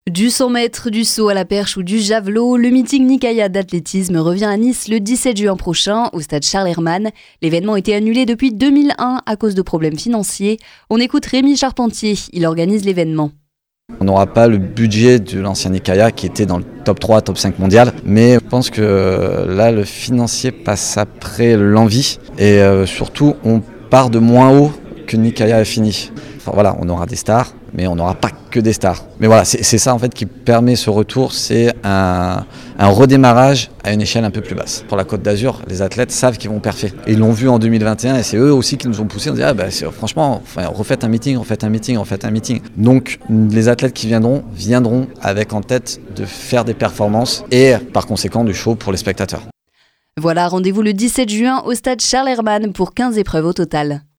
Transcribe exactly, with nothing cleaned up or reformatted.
Du cent mètres, du saut à la perche ou du javelot, le meeting Nikaya d'athlétisme revient à Nice le dix-sept juin prochain au stade Charles Hermann. L'événement était annulé depuis deux mille un à cause de problèmes financiers. On écoute Rémi Charpentier, il organise l'événement. On n'aura pas le budget de l'ancien Nikaya qui était dans le top trois, top cinq mondial, mais je pense que là le financier passe après l'envie et euh, surtout on part de moins haut que Nikaya a fini. Enfin voilà, on aura des stars, mais on n'aura pas que des stars. Mais voilà, c'est, c'est ça en fait qui permet ce retour, c'est un, un redémarrage à une échelle un peu plus basse. Pour la Côte d'Azur, les athlètes savent qu'ils vont perfer. Et ils l'ont vu en deux mille vingt et un et c'est eux aussi qui nous ont poussé, on dit ah bah c'est, franchement, enfin, refaites un meeting, refaites un meeting, refaites un meeting. Donc les athlètes qui viendront, viendront avec en tête de faire des performances et par conséquent du show pour les spectateurs. Voilà, rendez-vous le dix-sept juin au stade Charles Hermann pour quinze épreuves au total.